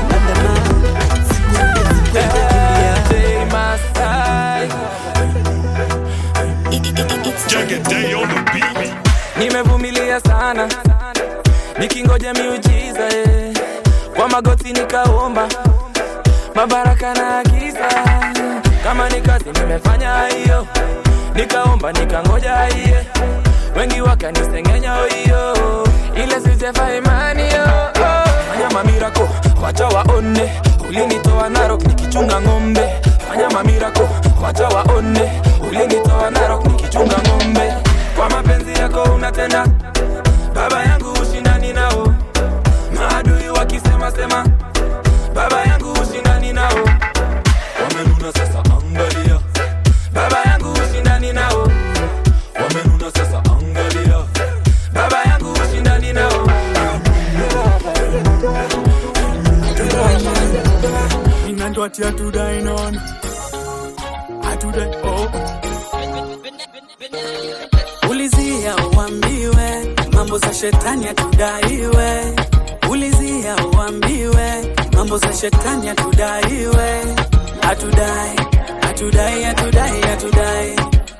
Nimevumilia sana nikingoja miujiza eh. Kwa magoti nikaomba mabaraka na agiza, kama ni kazi nimefanya hiyo, nikaomba nikangoja hiyo, wengi wakanisengenya hiyo, ile sijefa imani yo. Fanya mamirako wacha waone, ulinitoa Narok nikichunga ng'ombe. Fanya mamirako wacha waone, ulinitoa Narok nikichunga ng'ombe. Kwa mapenzi yako unatenda, baba yangu ushindani nao. Maadui wakisema sema, baba yangu ushindani nao. Wamenuna sasa angalia, baba yangu ushindani nao. Wamenuna sasa angalia, baba yangu ushindani nao.
Inando atia to dine on, atude oh. Ulizia uambiwe, mambo za shetani atudaiwe. Ulizia uambiwe, mambo za shetani atudaiwe. Atudai, atudai, atudai, atudai.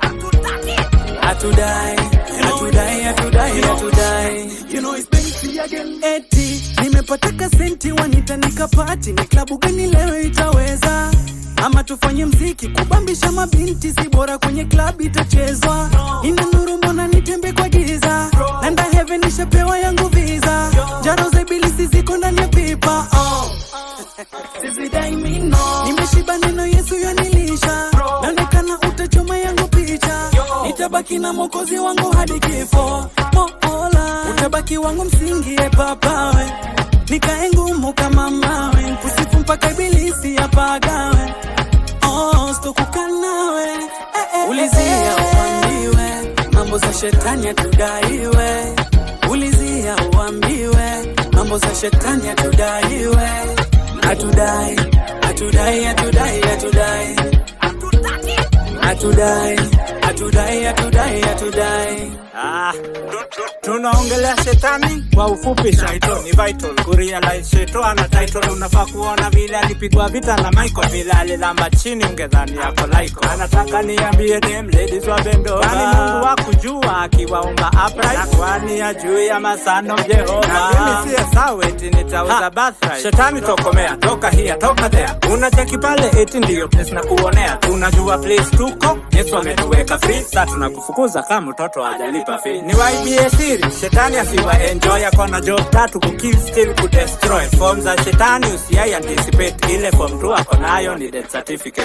Atudai, atudai, atudai, atudai. You know it's Benzi again. Eti, nimepataka senti wanita nikapati. Ni klabu gani leo itaweza? Ama tufanye mziki kubambisha mabinti, si bora kwenye club itachezwa. Ina nuru mbona nitembe kwa giza, nanda heaven nishapewa yangu visa. Jaro za ibilisi ziko ndani ya pipa. Sisi daimi no, nimeshiba neno Yesu yanilisha. Naonekana utachoma yangu picha, nitabaki na Mwokozi wangu hadi kifo. Mola, utabaki wangu msingi e papawe, nikae ngumu kama mawe, kusifu mpaka ibilisi apagawe. Oh, stokukanawe eh, eh, ulizia uambiwe, mambo za shetani atudaiwe. Ulizia uambiwe, mambo za shetani atudaiwe. Atudai, atudai, atudai, atudai. Atudai, atudai, atudai, atudai.
Ah, tunaongelea shetani kwa ufupi. Shaito ni vital kurealize sheto ana title. Unafaa kuona vile alipigwa vita na Michael, vile alilamba chini ungedhani yako laiko. Anataka niambie them ladies wa bendo, kwani Mungu wa kujua akiwaumba upright, na kwani ya juu ya masano Jehova, na mimi siya sawa eti nitauza birthright. Shetani tokomea, toka here, toka there. Unacheki pale eti ndiyo place na kuonea. Tunajua place tuko, Yesu ametuweka free. Sasa tunakufukuza kama mtoto hajalipa fee. Ni waibie siri, shetani asiwa enjoy. Akona job tatu, kukill, steal, kudestroy. Form za shetani usiyai anticipate. Ile form tu akonayo ni death certificate.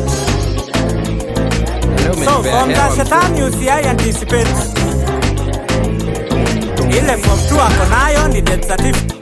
So form za shetani usiyai anticipate. Ile form tu akonayo ni death certificate.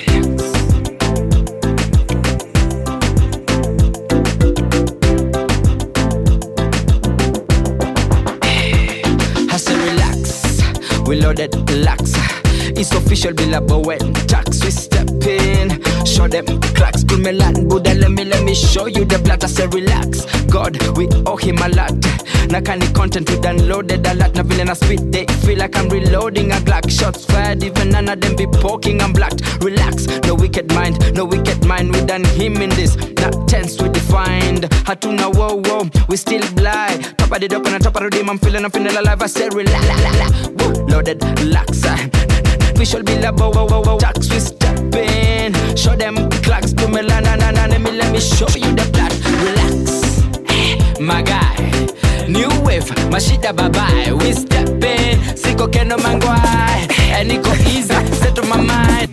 We loaded lax. It's official, Billa Bowen tax. We step in, show them cracks. Pull me land, Buddha, let me, let me show you the black. I say relax, God, we owe him a lot. Na canny content, we downloaded a lot. Na villain a spit, they feel like I'm reloading a Glock. Shots fired, even none of them be poking, I'm blacked. Relax, no wicked mind, no wicked mind. We done him in this, not tense, we defined. Hatuna whoa whoa, we still blind. Top of the dope and on top of the rim, I'm feeling, I'm feeling alive. I say relax, la, la, la. Woo, loaded lax. We shall be like, wow, wow, wow, wow. Tax, we step in. Show them clocks to me, la, na, na, na. Let me, let me show you the plot. Relax, my guy. New wave, mashida bye-bye. We step in. Siko keno mangwai. And it go easy, settle my mind.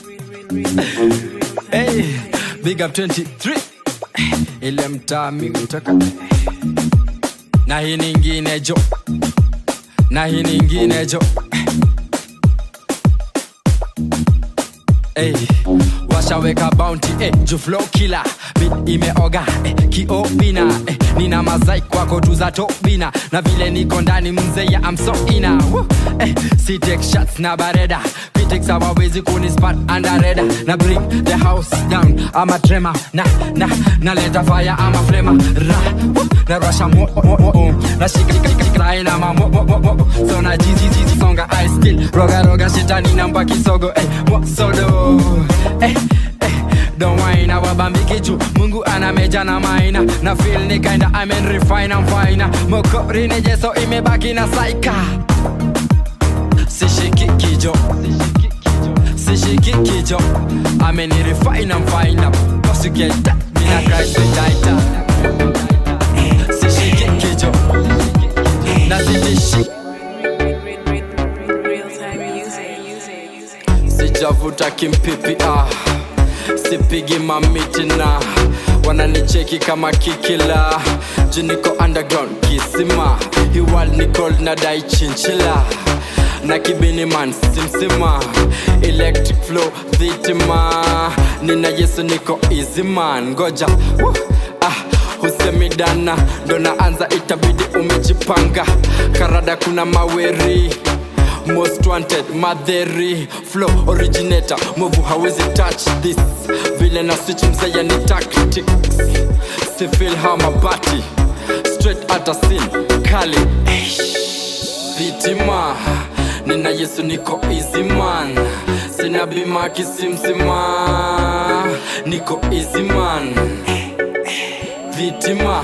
Hey, big up twenty-three. Ile mtaa mi utaka. Na hii nyingine jo. Na hii nyingine jo. Hey, washaweka bounty, eh, ju flow killer. Beat imeoga, eh, kiopina, eh, nina mazai kwako tu za topina. Na vile niko ndani mzeya, I'm so inna. Woo, eh, si take shots na bareda. Critics hawawezi kunispot under radar. Na bring the house down, I'm a tremor. Na, na, na leta fire, I'm a flamer. Ra, woo, na rusha mo, mo, mo, mo. Na shika, shika, shika, cry na ma, mo, mo, mo, mo. So na jizi, jizi, songa, I still. Roga, roga, shetani na mba kisogo, eh, mo, solo. Eh, eh, don't whine, wabambiki juu Mungu anameja na maina. Na feel ni kinda, I mean refine and fine. Mokori ni jeso imebaki na saika. Sishiki kijo, sishiki kijo, I mean refine and fine. Cause you get that, mina cry to die. Sishiki kijo, na sishiki. Sijavuta kimpipi ah, sipigi mamiti na wananicheki kama kikila. Juniko underground kisima, hiwal ni cold na dai chinchila. Na kibini man simsima, electric flow dhitima. Nina Yesu niko easy man, ngoja woo, ah, husemidana. Ndo naanza itabidi umejipanga. Karada kuna maweri, most wanted, madheri. Flow originator, move hawezi touch this. Vile na switch mzaya ni tactics. Si feel how my body straight out of sin, kali vitima. Nina Yesu niko easy man. Sina bima kisimsima. Niko easy man. Vitima,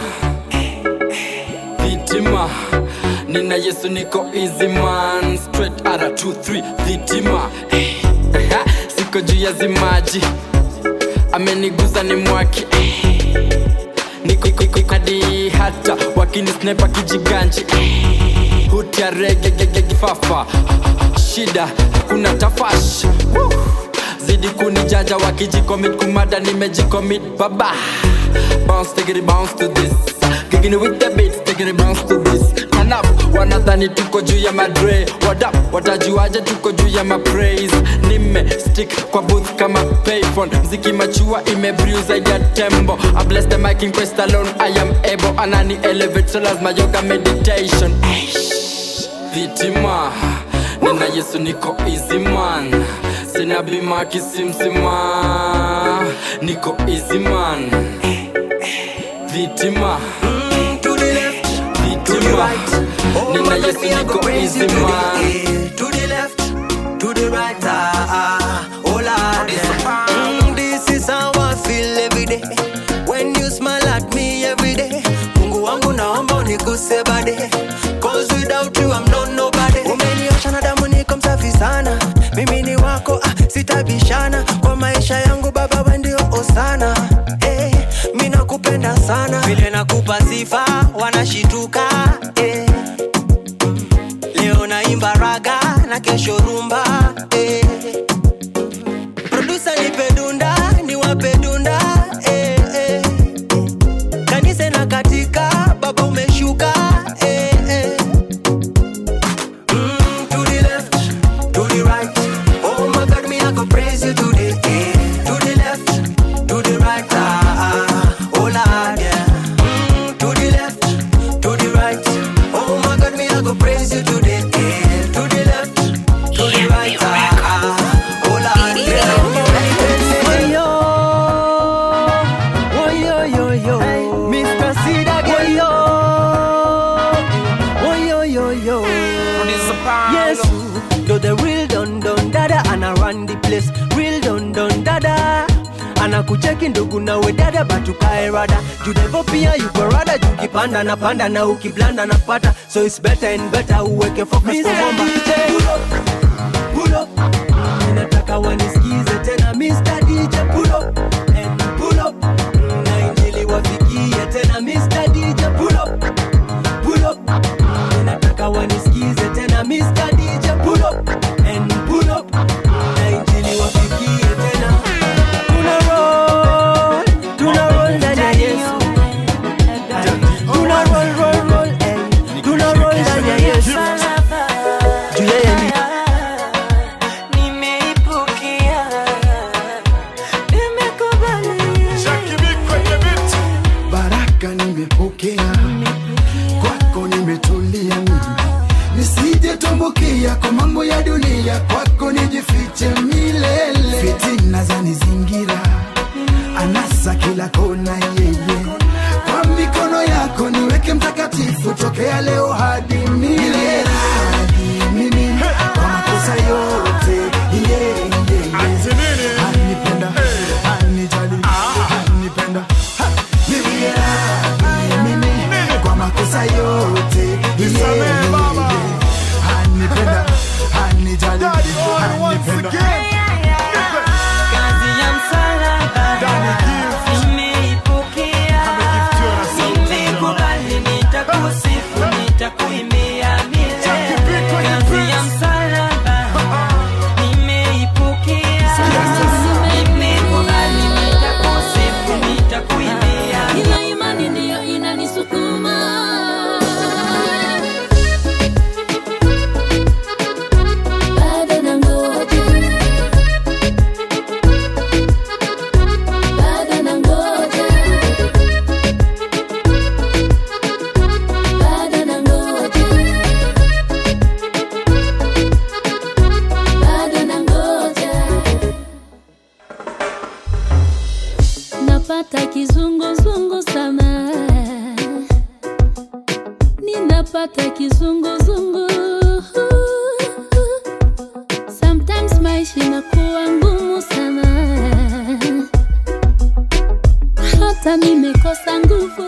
vitima. Nina Yesu niko easy man. Straight out of two three vitima. Siko juu ya zimaji, ameniguza ni mwaki. Niko iko iko hadi hata wakini sniper kijiganji. Hutia rege gege gifafa. Shida kuna tafash. Woo. Zidi kunijaja wakijicommit kumada nimejicommit baba. Bounce take it bounce to this. Gigging with the beats taking it bounce to this. Turn up wanadhani tuko juu ya madre. What up watajuaje tuko juu ya mapraise. Nime stick kwa booth kama payphone. Mziki machua ime bruise ya tembo. I bless the mic in quest alone I am able. Anani elevate so lazima yoga meditation. Vitima, nina Yesu niko easy man. Sina bima kisimsima. Niko easy man. Vitima, mm, to the left, vitima, to the right.
Nina Yesu niko easy man.
To the left, to the right, ah, oh Lord, yeah. mm, this is how I feel every day. When you smile at me every day. Mungu wangu naomba unikuse bade. Cause without you I'm not nobody. Umeniosha na damu niko msafi sana. Mimi ni wako, ah, sitabishana. Kwa maisha yangu baba wewe ndio osana. Eh, mimi nakupenda sana. Vile nakupa sifa wanashituka. Eh, leo naimba raga na kesho rumba. Eh, producer nipe dunda, niwape dunda. Eh, eh, kanisa na katika baba umeshuka. Eh, eh. Mm, to the left, to the right. Oh my God, me I go praise you today. Eh, to the left, to the right. Ah, ah, oh Lord, yeah. Mm, to the left, to the right. Oh my God, me I go praise you today. Eh, to the left, to the right. Ah, ah, oh Lord, yeah. Oh yo, oh yo yo yo, Mister Seed again. Oh yo, oh yo yo yo. Yes, do the real dun dun dada and I run the place. Real dun dun dada. Anakucheki ndugu na we dada batukae rada. Judevo pia yuko rada. Jukipanda na panda na ukiblanda na pata. So it's better and better uweke focus kwa bomba. Pull up, pull up. Ninataka wanisikize tena Mister D J. Pull up and pull up. Na injili wafikie tena Mister D J. Pull up, pull up. Ninataka wanisikize tena Mister D J. Pull up and pull up. Na injili wafikie tena. Tuna roll, tuna roll ndani ya Yesu. Tuna roll, roll, roll, eh. Tuna roll ndani ya Yesu. Juu yeye ni
Nimeipokea, nimekubali.
Baraka nimepokea, kwako nimetulia mimi, nisije tumbukia kwa mambo ya dunia, kwako nijifiche milele. Fitina zanizingira, anasa kila kona yeye, kwa mikono yako niweke mtakatifu, tokea leo hadi milele. Hadi mimi kwa makosa yote, yeah, yeah, yeah. Anipenda, anijali, anipenda, mimi yeah, mimi kwa makosa yote, yeah, yeah, yeah. Anipenda, anijali, anipenda.
Kazi ya msalaba nimeipokea, nimekubali, nitakusifu, nitakuimbia milele. Kazi ya msalaba nimeipokea, nimekubali, nitakusifu, nitakuimbia.
Ila imani ndiyo inanisukuma. Bado nangoja. Bado nangoja. Bado nangoja. Bado nangoja. Napata kizunguzungu sana. Ninapata kizunguzungu. Sometimes maisha inakuwa ngumu sana. Hata nimekosa nguvu.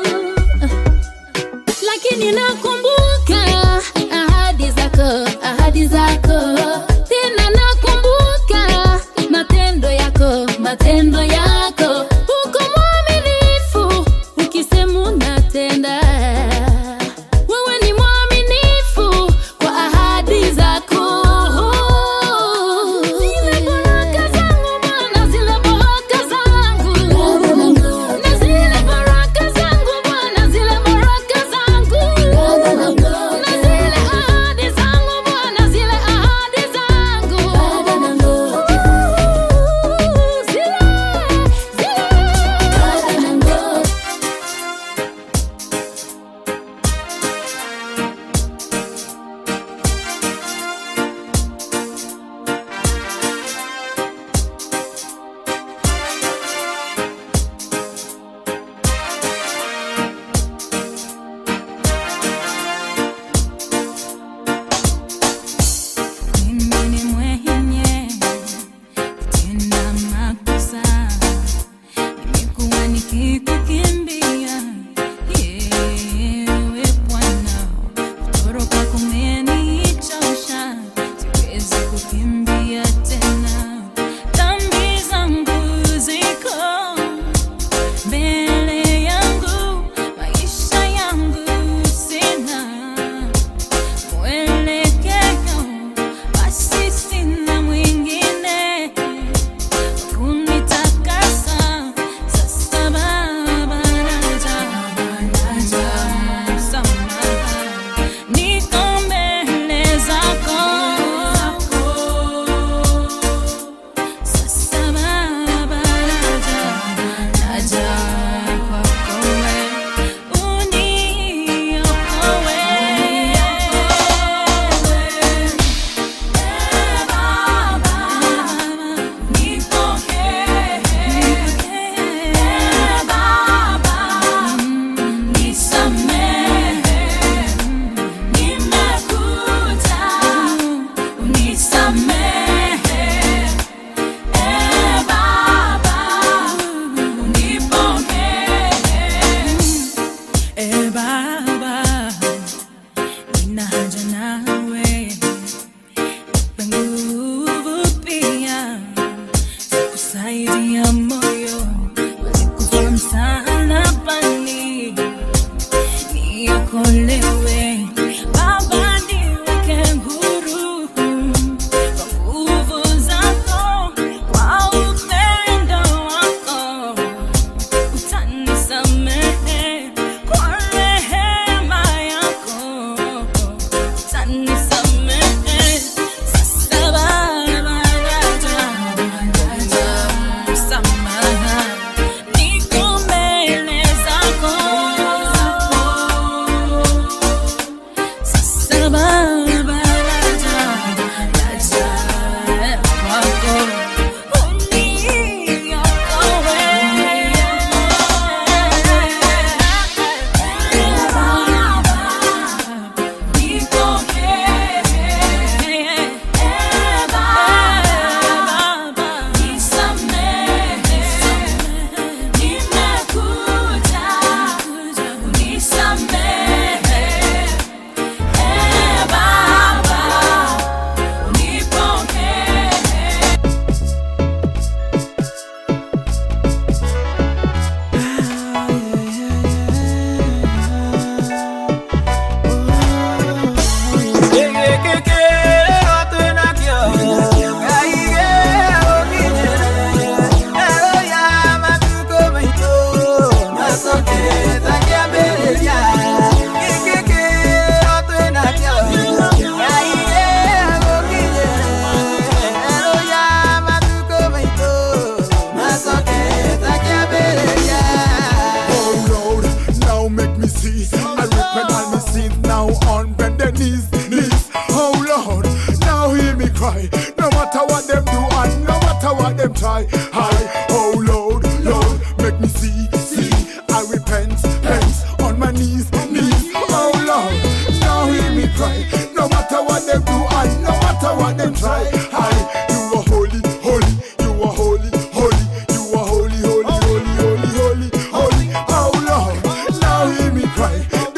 Lakini nakumbuka ahadi zako, ahadi zako. Tena nakumbuka matendo yako, matendo yako. Uko mwaminifu, ukisema unatenda. Wewe ni mwaminifu kwa ahadi zako. Zile baraka zangu Bwana, zile baraka zangu. Na zile baraka zangu Bwana, zile baraka zangu. Na zile ahadi zangu Bwana, zile ahadi zangu. Zile
zaidi ya moyo ulikufa msalabani niokolewe Baba niweke huru kwa nguvu zako kwa upendo wako utanisamehe kwa rehema yako utanisamehe sasa Baba msamaha niko mbele zako sasa Baba naja naja kwako
No matter what them do and no matter what them try. Hi, oh Lord, Lord, make me see, see. I repent, pence on my knees, knees. Oh Lord, now hear me cry. No matter what them do and no matter what them try. Hi, you are holy, holy, you are holy, holy, you are holy, holy, holy, holy, holy, holy. Oh Lord, now hear me cry.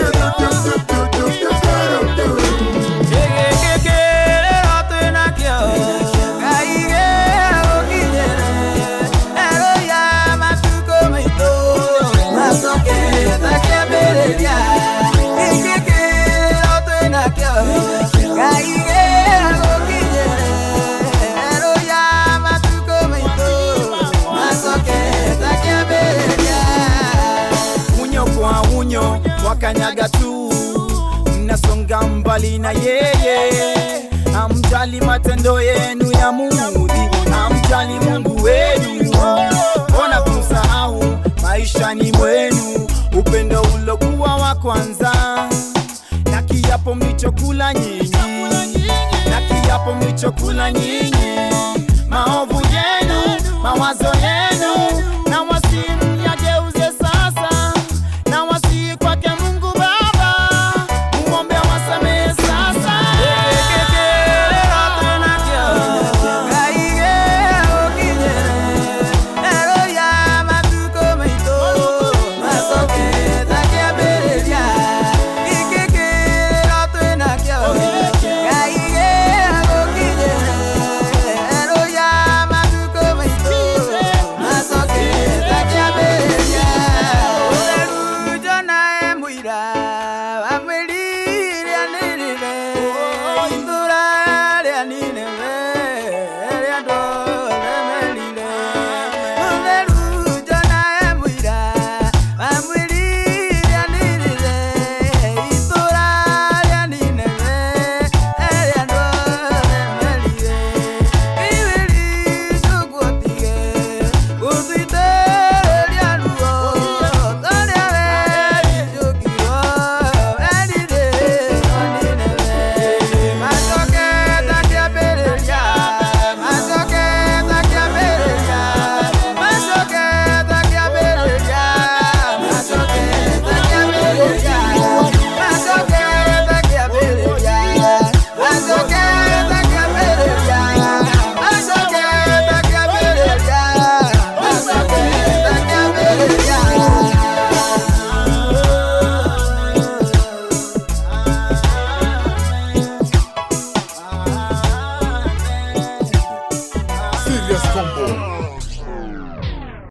Wakanyaga tu mnasonga mbali na yeye, amjali matendo yenu ya Mungu, amjali Mungu wenu, ona kumsahau maishani mwenu upendo ulokuwa wa kwanza, na kiapo mlichokula nyinyi, na kiapo mlichokula nyinyi, maovu yenu, mawazo yenu, na wasimu yageuze sasa, na wasi kwake Mungu Baba, muombe wasamehe sasa.
Serious combo.